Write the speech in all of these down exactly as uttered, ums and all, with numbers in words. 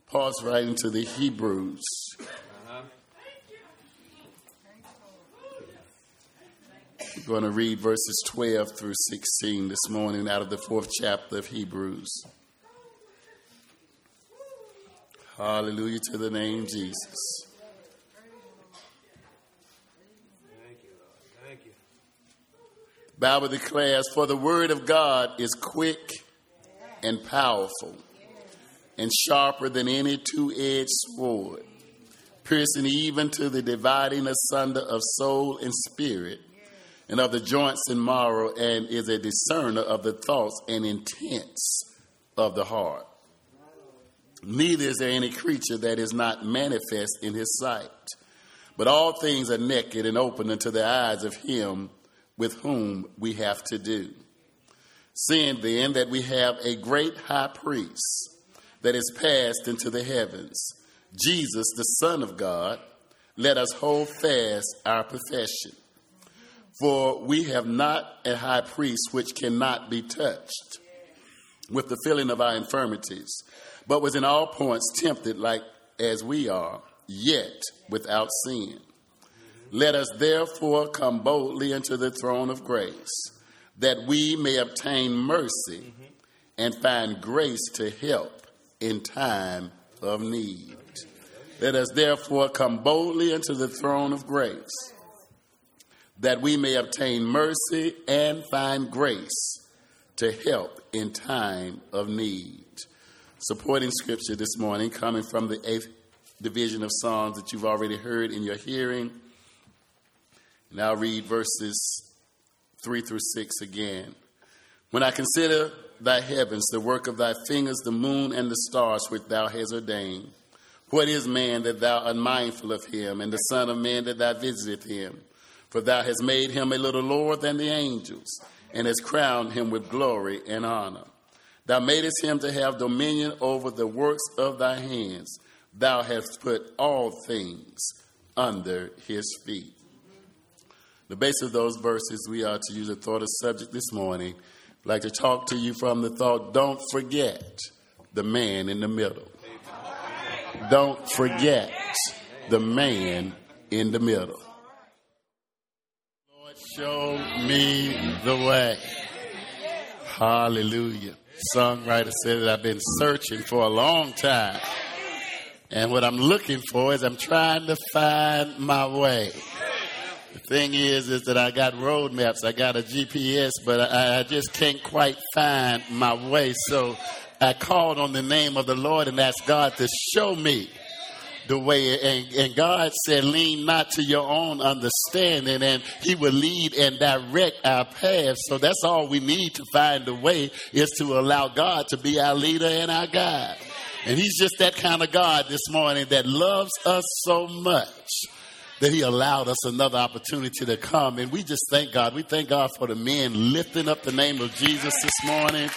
Paul's writing to the Hebrews. Uh-huh. We're going to read verses twelve through sixteen this morning out of the fourth chapter of Hebrews. Hallelujah to the name Jesus. Thank you, Lord. Thank you. The Bible declares, for the word of God is quick and powerful and sharper than any two-edged sword, piercing even to the dividing asunder of soul and spirit, and of the joints and marrow, and is a discerner of the thoughts and intents of the heart. Neither is there any creature that is not manifest in his sight, but all things are naked and open unto the eyes of him with whom we have to do. Seeing then that we have a great high priest that is passed into the heavens, Jesus, the Son of God, let us hold fast our profession. For we have not a high priest which cannot be touched with the feeling of our infirmities, but was in all points tempted like as we are, yet without sin. Let us therefore come boldly unto the throne of grace, that we may obtain mercy and find grace to help in time of need. Let us therefore come boldly unto the throne of grace, that we may obtain mercy and find grace to help in time of need. Supporting scripture this morning coming from the eighth division of Psalms that you've already heard in your hearing. And I'll read verses three through six again. When I consider thy heavens, the work of thy fingers, the moon and the stars which thou hast ordained, what is man that thou art mindful of him, and the son of man that thou visiteth him? For thou hast made him a little lower than the angels, and hast crowned him with glory and honor. Thou madest him to have dominion over the works of thy hands. Thou hast put all things under his feet. The base of those verses, we are to use a thought of subject this morning. I'd like to talk to you from the thought, don't forget the man in the middle. Don't forget the man in the middle. Lord, show me the way. Hallelujah. Songwriter said that I've been searching for a long time. And what I'm looking for is I'm trying to find my way. The thing is, is that I got road maps, I got a G P S, but I, I just can't quite find my way. So I called on the name of the Lord and asked God to show me the way. And, and God said, lean not to your own understanding, and he will lead and direct our paths. So that's all we need to find the way, is to allow God to be our leader and our guide. And he's just that kind of God this morning that loves us so much that he allowed us another opportunity to come. And we just thank God. We thank God for the men lifting up the name of Jesus this morning.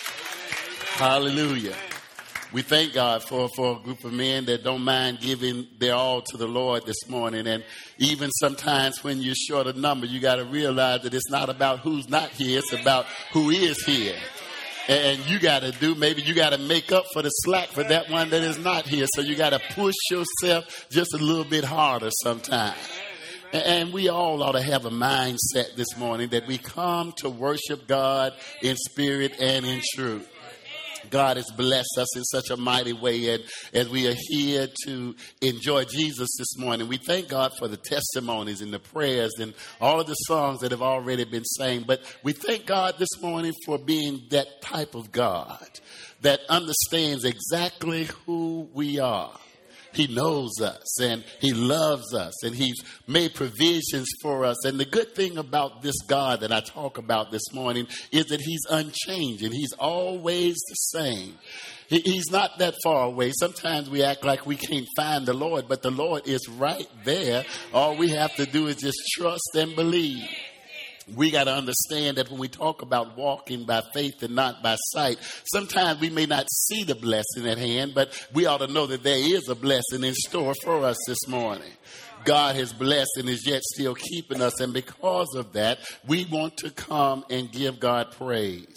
Hallelujah. We thank God for, for a group of men that don't mind giving their all to the Lord this morning. And even sometimes when you're short of number, you got to realize that it's not about who's not here. It's about who is here. And you got to do, maybe you got to make up for the slack for that one that is not here. So you got to push yourself just a little bit harder sometimes. And we all ought to have a mindset this morning that we come to worship God in spirit and in truth. God has blessed us in such a mighty way, and as we are here to enjoy Jesus this morning, we thank God for the testimonies and the prayers and all of the songs that have already been sang. But we thank God this morning for being that type of God that understands exactly who we are. He knows us and he loves us and he's made provisions for us. And the good thing about this God that I talk about this morning is that he's unchanging. He's always the same. He, he's not that far away. Sometimes we act like we can't find the Lord, but the Lord is right there. All we have to do is just trust and believe. We got to understand that when we talk about walking by faith and not by sight, sometimes we may not see the blessing at hand, but we ought to know that there is a blessing in store for us this morning. God has blessed and is yet still keeping us. And because of that, we want to come and give God praise.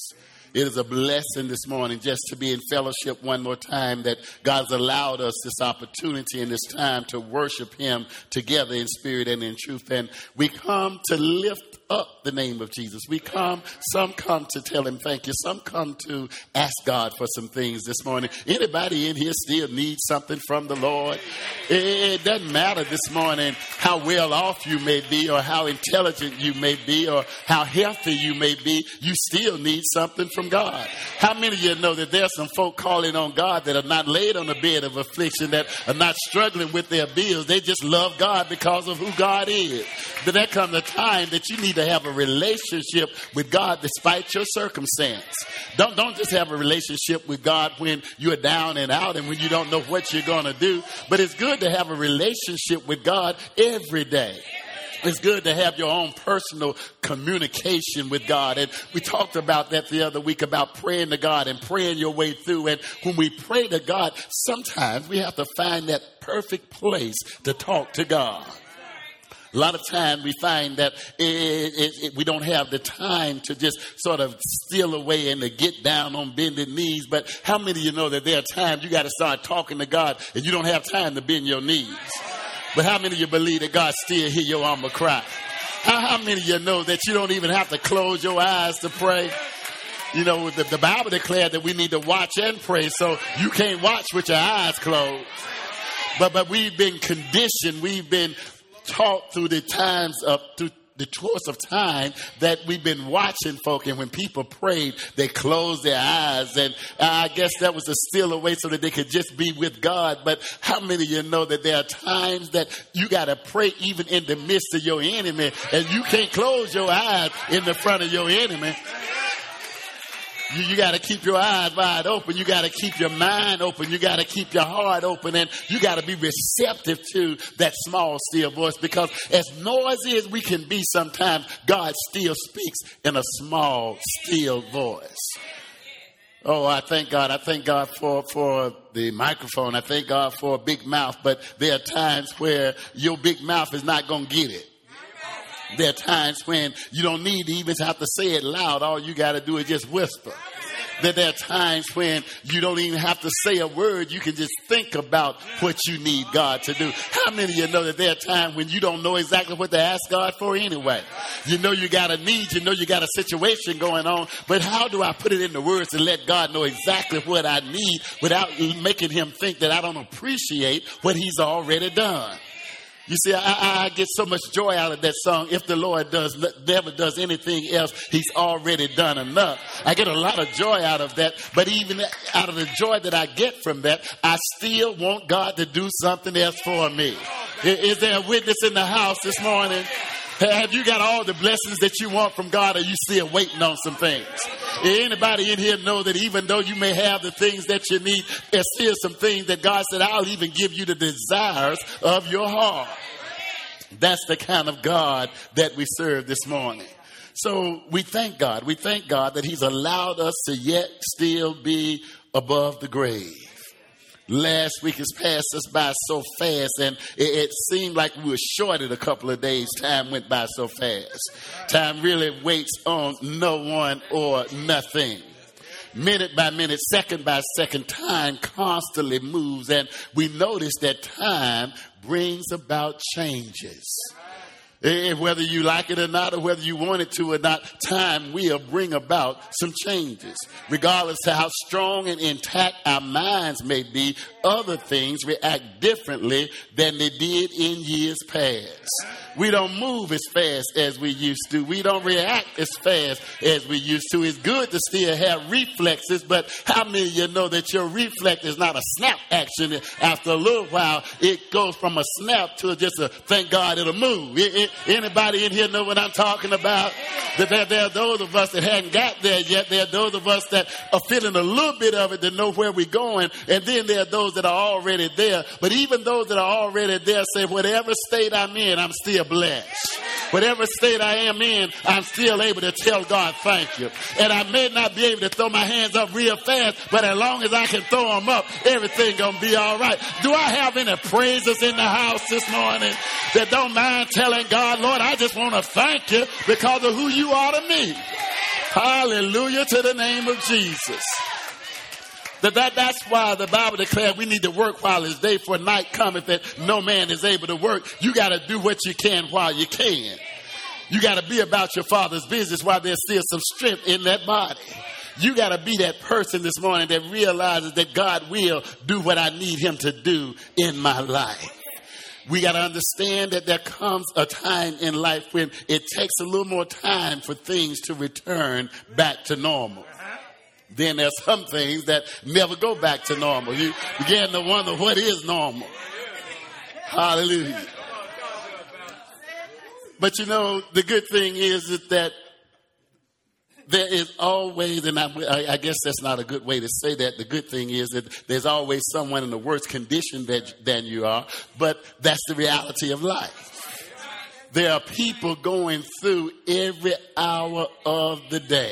It is a blessing this morning just to be in fellowship one more time, that God's allowed us this opportunity and this time to worship him together in spirit and in truth. And we come to lift up the name of Jesus. We come, some come to tell him thank you. Some come to ask God for some things this morning. Anybody in here still needs something from the Lord? It, it doesn't matter this morning how well off you may be, or how intelligent you may be, or how healthy you may be. You still need something from God. How many of you know that there's some folk calling on God that are not laid on the bed of affliction, that are not struggling with their bills? They just love God because of who God is. But there comes a time that you need to have a relationship with God despite your circumstance. Don't, don't just have a relationship with God when you're down and out and when you don't know what you're going to do. But it's good to have a relationship with God every day. It's good to have your own personal communication with God. And we talked about that the other week, about praying to God and praying your way through. And when we pray to God, sometimes we have to find that perfect place to talk to God. A lot of times we find that it, it, it, we don't have the time to just sort of steal away and to get down on bended knees. But how many of you know that there are times you got to start talking to God and you don't have time to bend your knees? But how many of you believe that God still hear your humble cry? How, how many of you know that you don't even have to close your eyes to pray? You know, the, the Bible declared that we need to watch and pray, so you can't watch with your eyes closed. But but we've been conditioned, we've been taught through the times of through the course of time that we've been watching folk, and when people prayed, they closed their eyes, and I guess that was to steal away so that they could just be with God. But how many of you know that there are times that you got to pray even in the midst of your enemy, and you can't close your eyes in the front of your enemy? You, you got to keep your eyes wide open. You got to keep your mind open. You got to keep your heart open. And you got to be receptive to that small, still voice. Because as noisy as we can be sometimes, God still speaks in a small, still voice. Oh, I thank God. I thank God for, for the microphone. I thank God for a big mouth. But there are times where your big mouth is not going to get it. There are times when you don't need to even have to say it loud. All you got to do is just whisper. That there are times when you don't even have to say a word. You can just think about what you need God to do. How many of you know that there are times when you don't know exactly what to ask God for anyway? You know you got a need. You know you got a situation going on. But how do I put it into words to let God know exactly what I need without making him think that I don't appreciate what he's already done? You see, I, I get so much joy out of that song. If the Lord does never does anything else, he's already done enough. I get a lot of joy out of that. But even out of the joy that I get from that, I still want God to do something else for me. Is there a witness in the house this morning? Have you got all the blessings that you want from God, or are you still waiting on some things? Anybody in here know that even though you may have the things that you need, there's still some things that God said, I'll even give you the desires of your heart. That's the kind of God that we serve this morning. So we thank God. We thank God that he's allowed us to yet still be above the grave. Last week has passed us by so fast, and it, it seemed like we were shorted a couple of days. Time went by so fast. Time really waits on no one or nothing. Minute by minute, second by second, time constantly moves, and we notice that time brings about changes. And whether you like it or not, or whether you want it to or not, time will bring about some changes. Regardless of how strong and intact our minds may be, other things react differently than they did in years past. We don't move as fast as we used to. We don't react as fast as we used to. It's good to still have reflexes, but how many of you know that your reflex is not a snap action? After a little while, it goes from a snap to just a thank God it'll move. It, it, anybody in here know what I'm talking about? That there, there are those of us that hadn't got there yet. There are those of us that are feeling a little bit of it to know where we're going. And then there are those that are already there. But even those that are already there say, whatever state I'm in, I'm still blessed. Whatever state I am in, I'm still able to tell God thank you. And I may not be able to throw my hands up real fast, but as long as I can throw them up, everything gonna be all right. Do I have any praisers in the house this morning that don't mind telling God, Lord, I just want to thank you because of who you are to me? Hallelujah to the name of Jesus. That, that That's why the Bible declares we need to work while it's day, for night cometh that no man is able to work. You got to do what you can while you can. You got to be about your Father's business while there's still some strength in that body. You got to be that person this morning that realizes that God will do what I need him to do in my life. We got to understand that there comes a time in life when it takes a little more time for things to return back to normal. Then there's some things that never go back to normal. You begin to wonder what is normal. Hallelujah. But you know, the good thing is that there is always, and I, I guess that's not a good way to say that. The good thing is that there's always someone in a worse condition that, than you are. But that's the reality of life. There are people going through every hour of the day.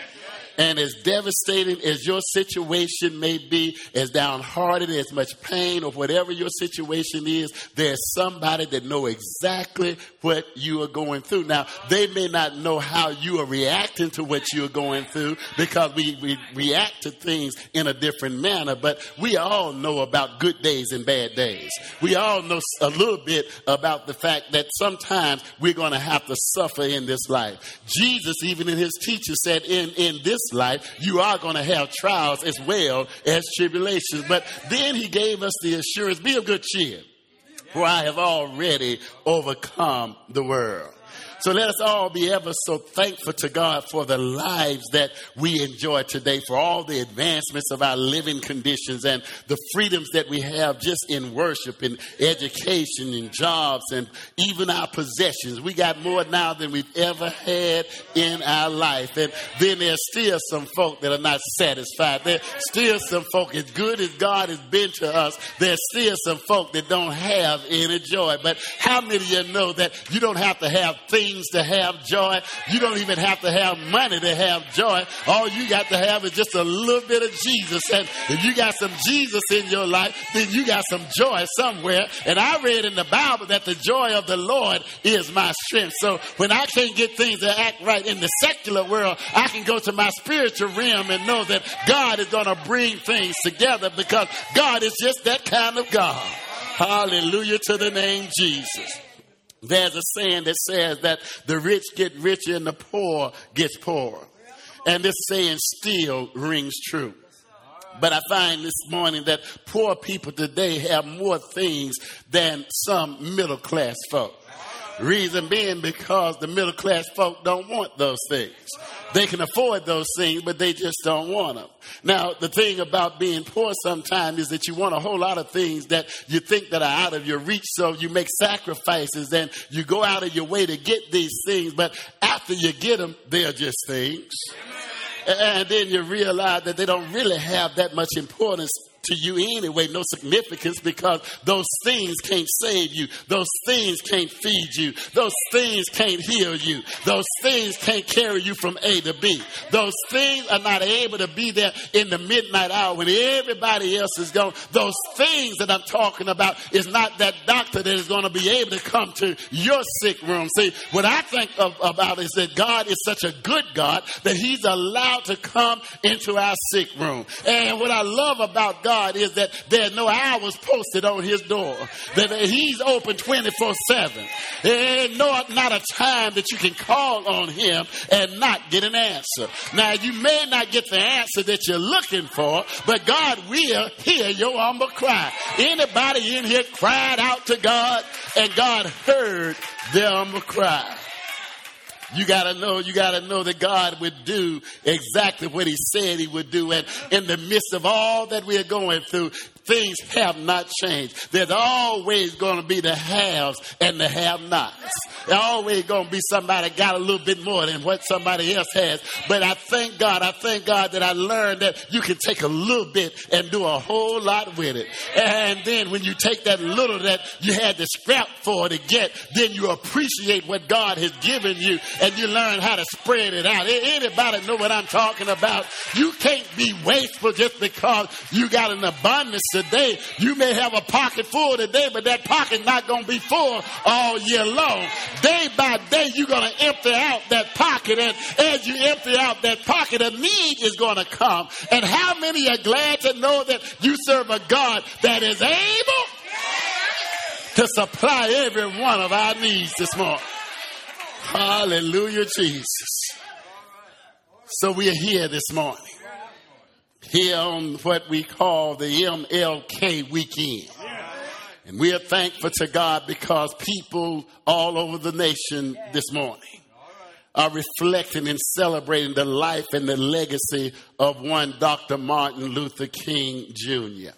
And as devastating as your situation may be, as downhearted, as much pain, or whatever your situation is, there's somebody that knows exactly what you are going through. Now, they may not know how you are reacting to what you're going through, because we, we react to things in a different manner. But we all know about good days and bad days. We all know a little bit about the fact that sometimes we're going to have to suffer in this life. Jesus, even in his teaching, said in, in this life, you are going to have trials as well as tribulations. But then he gave us the assurance, be of good cheer, for I have already overcome the world. So let us all be ever so thankful to God for the lives that we enjoy today, for all the advancements of our living conditions and the freedoms that we have just in worship and education and jobs and even our possessions. We got more now than we've ever had in our life. And then there's still some folk that are not satisfied. There's still some folk, as good as God has been to us, there's still some folk that don't have any joy. But how many of you know that you don't have to have things to have joy? You don't even have to have money to have joy. All you got to have is just a little bit of Jesus. And if you got some Jesus in your life, then you got some joy somewhere. And I read in the Bible that the joy of the Lord is my strength. So when I can't get things to act right in the secular world, I can go to my spiritual realm and know that God is going to bring things together, because God is just that kind of God. Hallelujah to the name Jesus. There's a saying that says that the rich get richer and the poor gets poorer. And this saying still rings true. But I find this morning that poor people today have more things than some middle class folk. Reason being because the middle class folk don't want those things. They can afford those things, but they just don't want them. Now, the thing about being poor sometimes is that you want a whole lot of things that you think that are out of your reach. So you make sacrifices and you go out of your way to get these things. But after you get them, they're just things. And then you realize that they don't really have that much importance to you anyway, no significance, because those things can't save you. Those things can't feed you. Those things can't heal you. Those things can't carry you from A to B. Those things are not able to be there in the midnight hour when everybody else is gone. Those things that I'm talking about is not that doctor that is going to be able to come to your sick room. See, what I think of, about is that God is such a good God that he's allowed to come into our sick room. And what I love about God is that there are no hours posted on his door. That he's open twenty-four seven. There ain't no, not a time that you can call on him and not get an answer. Now, you may not get the answer that you're looking for, but God will hear your humble cry. Anybody in here cried out to God and God heard their humble cry? You got to know, you got to know that God would do exactly what he said he would do. And in the midst of all that we are going through, things have not changed. There's always going to be the haves and the have-nots. There's always going to be somebody got a little bit more than what somebody else has. But I thank God, I thank God that I learned that you can take a little bit and do a whole lot with it. And then when you take that little that you had to scrap for to get, then you appreciate what God has given you and you learn how to spread it out. Anybody know what I'm talking about? You can't be wasteful just because you got an abundance today. You may have a pocket full today, but that pocket's not going to be full all year long. Day by day, you're going to empty out that pocket. And as you empty out that pocket, a need is going to come. And how many are glad to know that you serve a God that is able to supply every one of our needs this morning? Hallelujah, Jesus. So we are here this morning, here on what we call the M L K weekend. And we are thankful to God because people all over the nation this morning are reflecting and celebrating the life and the legacy of one Doctor Martin Luther King Junior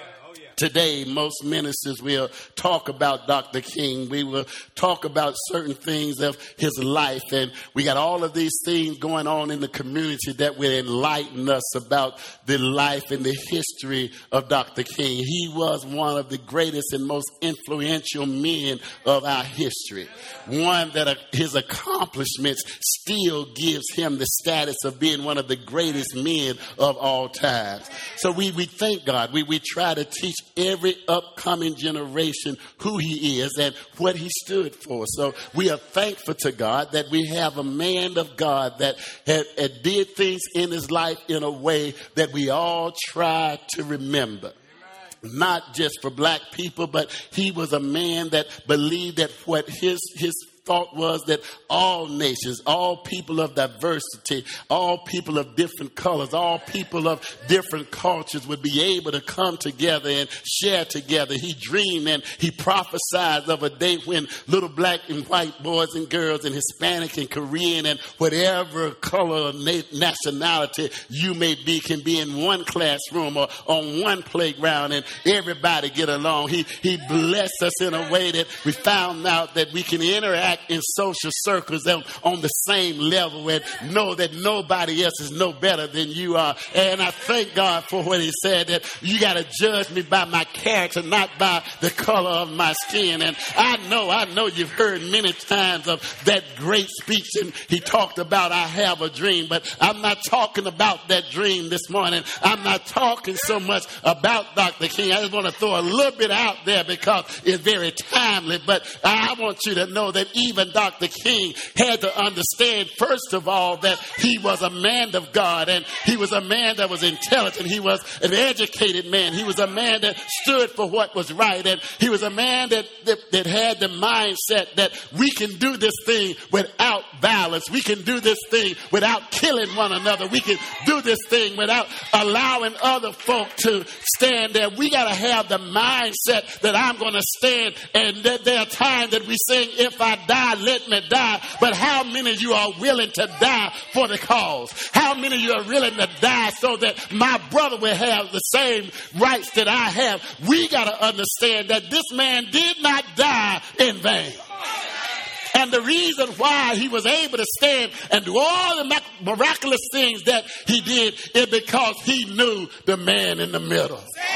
Today, most ministers will talk about Doctor King. We will talk about certain things of his life. And we got all of these things going on in the community that will enlighten us about the life and the history of Doctor King. He was one of the greatest and most influential men of our history. One that uh, his accomplishments still gives him the status of being one of the greatest men of all times. So we, we thank God. We, we try to teach every upcoming generation who he is and what he stood for. So we are thankful to God that we have a man of God that had, had did things in his life in a way that we all try to remember. Not just for black people, but he was a man that believed that what his his thought was that all nations, all people of diversity, all people of different colors, all people of different cultures would be able to come together and share together. He dreamed and he prophesied of a day when little black and white boys and girls and Hispanic and Korean and whatever color or nationality you may be can be in one classroom or on one playground and everybody get along. He, he blessed us in a way that we found out that we can interact in social circles on, on the same level and know that nobody else is no better than you are. And I thank God for what he said, that you got to judge me by my character, not by the color of my skin. And I know, I know you've heard many times of that great speech, and he talked about I have a dream, but I'm not talking about that dream this morning. I'm not talking so much about Doctor King. I just want to throw a little bit out there because it's very timely, but I want you to know that even Doctor King had to understand, first of all, that he was a man of God and he was a man that was intelligent. He was an educated man. He was a man that stood for what was right. And he was a man that, that, that had the mindset that we can do this thing without violence. We can do this thing without killing one another. We can do this thing without allowing other folk to stand there. We got to have the mindset that I'm going to stand, and that there are times that we sing, if I die, let me die. But how many of you are willing to die for the cause? How many of you are willing to die so that my brother will have the same rights that I have? We got to understand that this man did not die in vain. And the reason why he was able to stand and do all the miraculous things that he did is because he knew the man in the middle.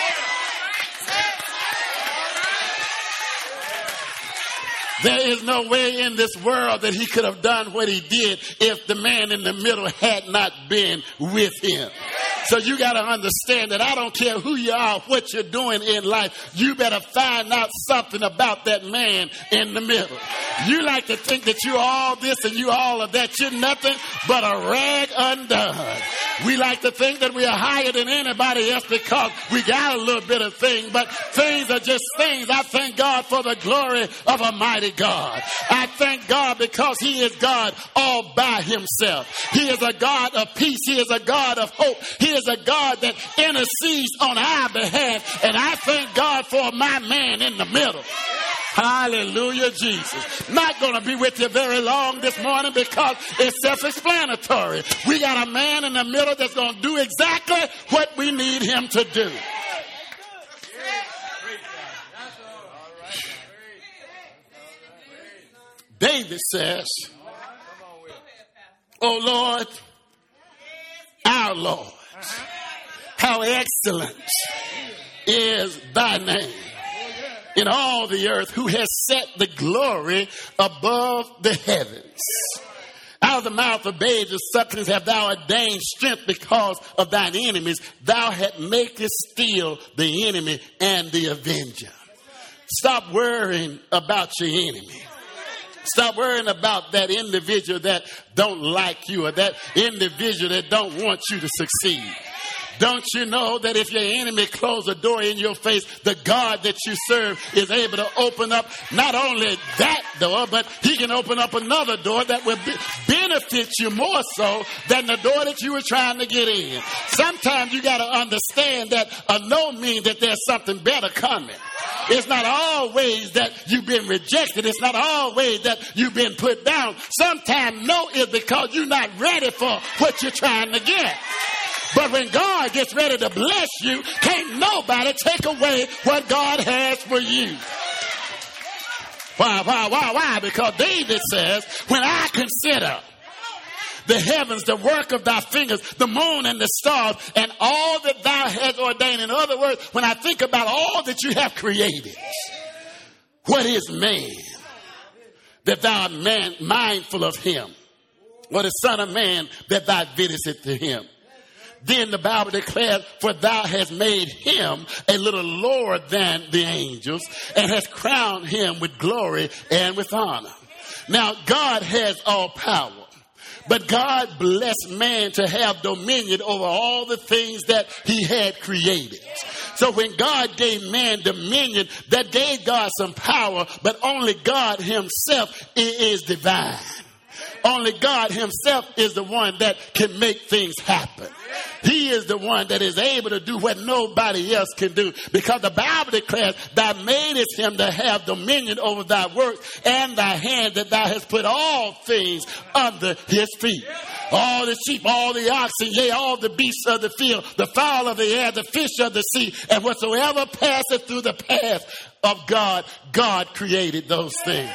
There is no way in this world that he could have done what he did if the man in the middle had not been with him. So you got to understand that I don't care who you are, what you're doing in life. You better find out something about that man in the middle. You like to think that you're all this and you all of that. You're nothing but a rag undone. We like to think that we are higher than anybody else because we got a little bit of thing, but things are just things. I thank God for the glory of a mighty God. I thank God because he is God all by himself. He is a God of peace. He is a God of hope. He is a God that intercedes on our behalf. And I thank God for my man in the middle. Hallelujah, Jesus. Not going to be with you very long this morning because it's self-explanatory. We got a man in the middle that's going to do exactly what we need him to do. David says, "Oh Lord, our Lord, how excellent is thy name in all the earth, who has set the glory above the heavens." I out of the mouth of babes and sucklings have thou ordained strength because of thine enemies. Thou hast makest still the enemy and the avenger. Stop worrying about your enemy. Stop worrying about that individual that don't like you or that individual that don't want you to succeed. Don't you know that if your enemy closes a door in your face, the God that you serve is able to open up not only that door, but he can open up another door that will be, benefit you more so than the door that you were trying to get in. Sometimes you got to understand that a no means that there's something better coming. It's not always that you've been rejected. It's not always that you've been put down. Sometimes no is because you're not ready for what you're trying to get. But when God gets ready to bless you, can't nobody take away what God has for you. Why, why, why, why? Because David says, when I consider the heavens, the work of thy fingers, the moon and the stars, and all that thou hast ordained. In other words, when I think about all that you have created, what is man that thou art man, mindful of him? Or the son of man that thou visitest to him? Then the Bible declares, for thou hast made him a little lower than the angels and hast crowned him with glory and with honor. Now, God has all power. But God blessed man to have dominion over all the things that he had created. So when God gave man dominion, that gave God some power, but only God himself is divine. Only God himself is the one that can make things happen. He is the one that is able to do what nobody else can do. Because the Bible declares, thou madest him to have dominion over thy works and thy hand, that thou hast put all things under his feet. All the sheep, all the oxen, yea, all the beasts of the field, the fowl of the air, the fish of the sea, and whatsoever passeth through the path of God, God created those things.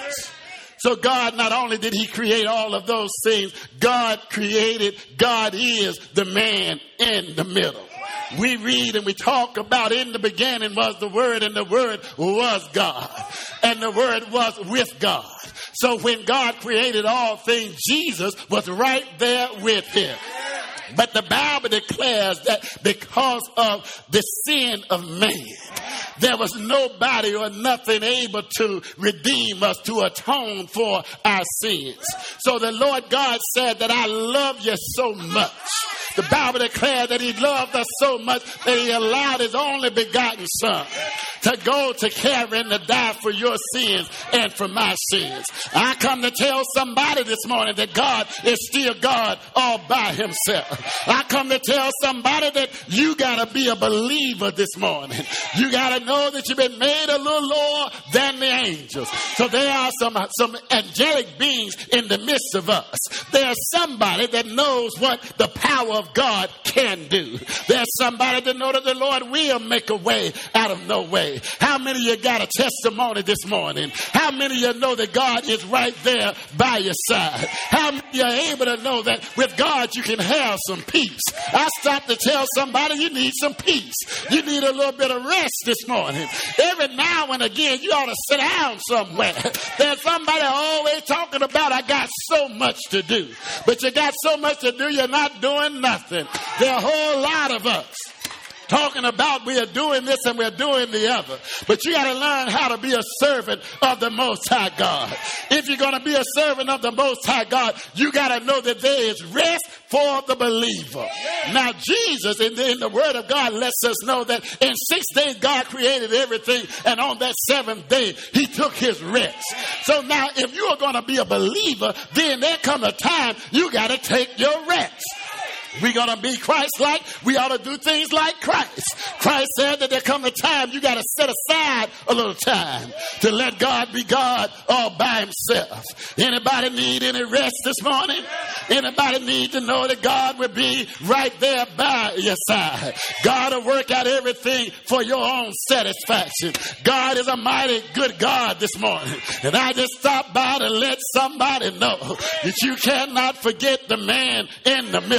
So God, not only did he create all of those things, God created, God is the man in the middle. We read and we talk about, in the beginning was the Word, and the Word was God, and the Word was with God. So when God created all things, Jesus was right there with him. But the Bible declares that because of the sin of man, there was nobody or nothing able to redeem us, to atone for our sins. So the Lord God said that I love you so much. The Bible declared that he loved us so much that he allowed his only begotten son to go to carry and to die for your sins and for my sins. I come to tell somebody this morning that God is still God all by himself. I come to tell somebody that you got to be a believer this morning. You got to know that you've been made a little lower than the angels. So there are some, some angelic beings in the midst of us. There's somebody that knows what the power of God can do. There's somebody that knows that the Lord will make a way out of no way. How many of you got a testimony this morning? How many of you know that God is right there by your side? How many of you are able to know that with God you can have some peace? I stopped to tell somebody you need some peace. You need a little bit of rest this morning. Every now and again you ought to sit down somewhere. There's somebody always talking about, I got so much to do. But you got so much to do, you're not doing nothing. There are a whole lot of us talking about we are doing this and we're doing the other. But you got to learn how to be a servant of the Most High God. If you're going to be a servant of the Most High God, you got to know that there is rest for the believer. Now, Jesus in the, in the Word of God lets us know that in six days God created everything, and on that seventh day he took his rest. So now if you are going to be a believer, then there comes a time you got to take your rest. We're going to be Christ-like. We ought to do things like Christ. Christ said that there comes a time you got to set aside a little time to let God be God all by himself. Anybody need any rest this morning? Anybody need to know that God will be right there by your side? God will work out everything for your own satisfaction. God is a mighty good God this morning. And I just stopped by to let somebody know that you cannot forget the man in the middle.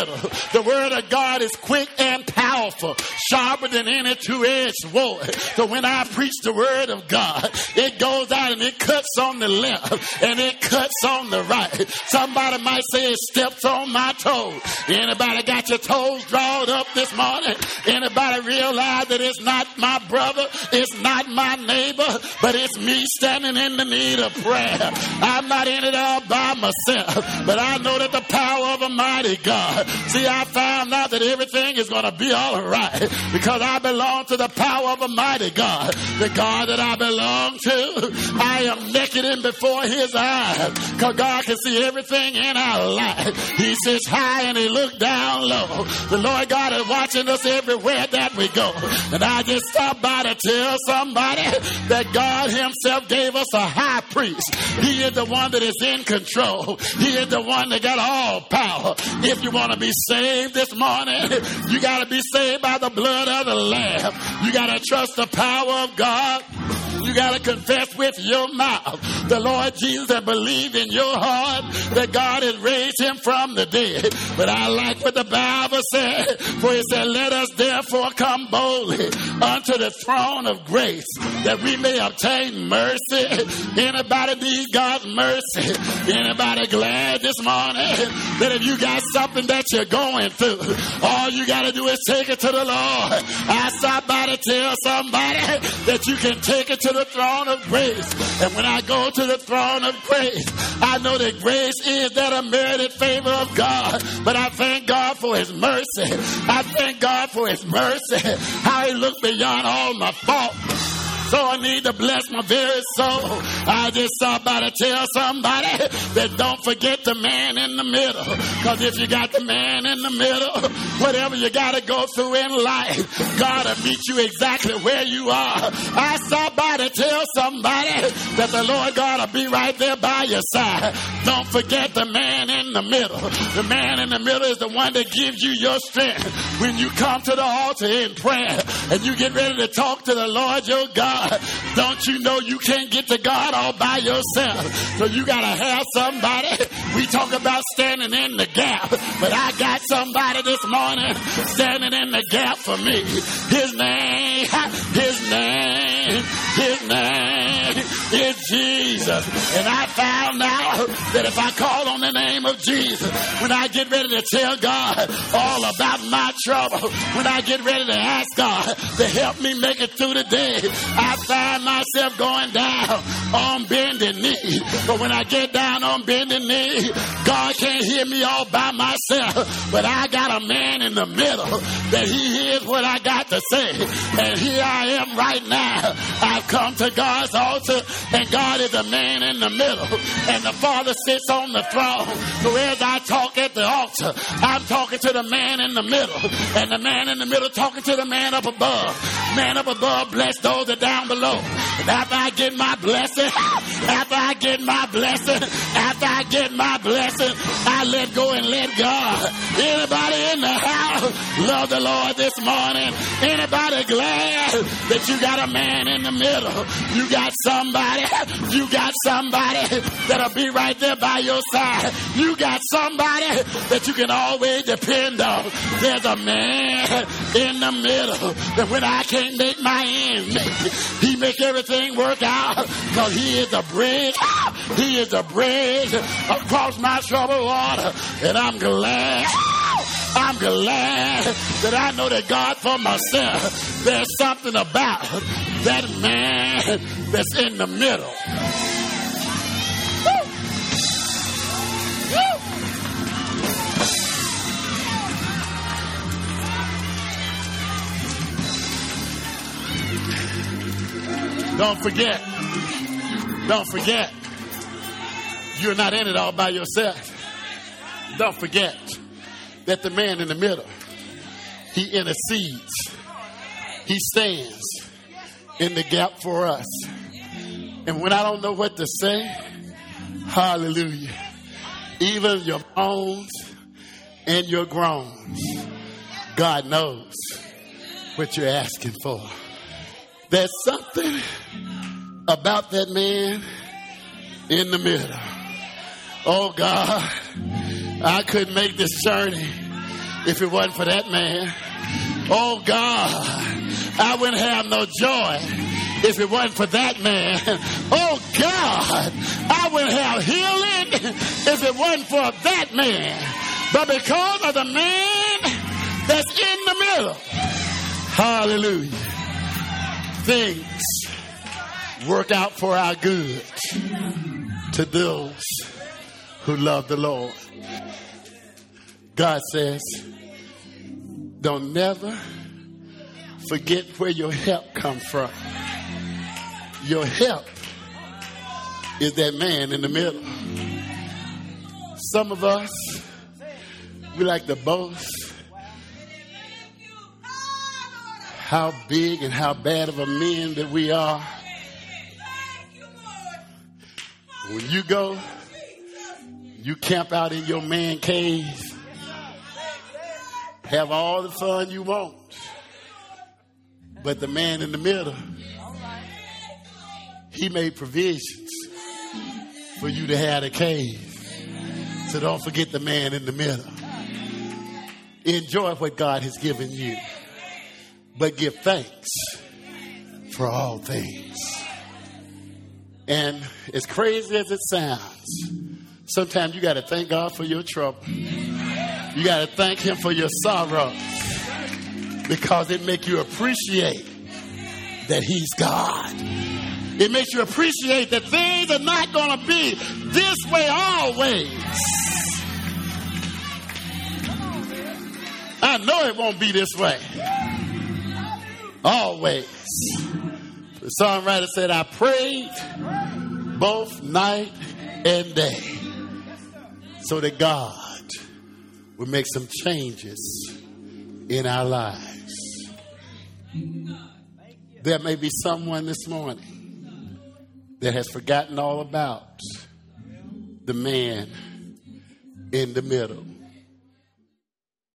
The word of God is quick and powerful, sharper than any two-edged sword. So when I preach the word of God, it goes out and it cuts on the left and it cuts on the right. Somebody might say it steps on my toes. Anybody got your toes drawn up this morning? Anybody realize that it's not my brother, it's not my neighbor, but it's me standing in the need of prayer? I'm not in it all by myself, but I know that the power of a mighty God. See, I found out that everything is going to be all right because I belong to the power of a mighty God. The God that I belong to, I am naked in before his eyes because God can see everything in our life. He sits high and he looks down low. The Lord God is watching us everywhere that we go. And I just stopped by to tell somebody that God himself gave us a high priest. He is the one that is in control. He is the one that got all power. If you want to be saved this morning, you got to be saved by the blood of the Lamb. You got to trust the power of God. You got to confess with your mouth the Lord Jesus and believe in your heart that God has raised him from the dead. But I like what the Bible said, for it said, let us therefore come boldly unto the throne of grace that we may obtain mercy. Anybody need God's mercy? Anybody glad this morning that if you got something that you're going through, all you got to do is take it to the Lord? I stopped by to tell somebody that you can take it to the throne of grace. And when I go to the throne of grace, I know that grace is that unmerited favor of God. But I thank God for his mercy. I thank God for his mercy. How he looked beyond all my faults. So I need to bless my very soul. I just stopped by to tell somebody that don't forget the man in the middle. Because if you got the man in the middle, whatever you got to go through in life, God will meet you exactly where you are. I stopped by to tell somebody that the Lord God will be right there by your side. Don't forget the man in the middle. The man in the middle is the one that gives you your strength when you come to the altar in prayer and you get ready to talk to the Lord your God. Don't you know you can't get to God all by yourself? So you got to have somebody. We talk about standing in the gap, but I got somebody this morning standing in the gap for me. His name, his name, his name is Jesus. And I found out that if I call on the name of Jesus, when I get ready to tell God all about my trouble, when I get ready to ask God to help me make it through the day, I find myself going down on bended knee. But when I get down on bended knee, God can't hear me all by myself. But I got a man in the middle that he hears what I got to say. And here I am right now. I've come to God's altar, and God is a man in the middle. And the Father sits on the throne. So as I talk at the altar, I'm talking to the man in the middle. And the man in the middle talking to the man up above. Man up above, bless those that down below. And after I get my blessing, after I get my blessing, after I get my blessing, I let go and let God. Anybody in the house love the Lord this morning? Anybody glad that you got a man in the middle? You got somebody, you got somebody that'll be right there by your side. You got somebody that you can always depend on. There's a man in the middle that when I can't make my ends meet, he make everything work out because he is a bridge. He is a bridge across my troubled water. And I'm glad, I'm glad that I know that God for myself, there's something about that man that's in the middle. Woo! Woo! Don't forget, don't forget, you're not in it all by yourself. Don't forget that the man in the middle, he intercedes. He stands in the gap for us. And when I don't know what to say, hallelujah, even your moans and your groans, God knows what you're asking for. There's something about that man in the middle. Oh God, I couldn't make this journey If it wasn't for that man, oh God, I wouldn't have no joy. If it wasn't for that man, oh God, I wouldn't have healing if it wasn't for that man. But because of the man that's in the middle, hallelujah, things work out for our good to those who love the Lord. God says, don't never forget where your help comes from. Your help is that man in the middle. Some of us, we like to boast how big and how bad of a men that we are. When you go, you camp out in your man cave, have all the fun you want. But the man in the middle, he made provisions for you to have a cave. So don't forget the man in the middle. Enjoy what God has given you, but give thanks for all things. And as crazy as it sounds, sometimes you got to thank God for your trouble. You got to thank him for your sorrows, because it makes you appreciate that he's God. It makes you appreciate that things are not going to be this way always. I know it won't be this way always. The songwriter said, I prayed both night and day so that God would make some changes in our lives. There may be someone this morning that has forgotten all about the man in the middle.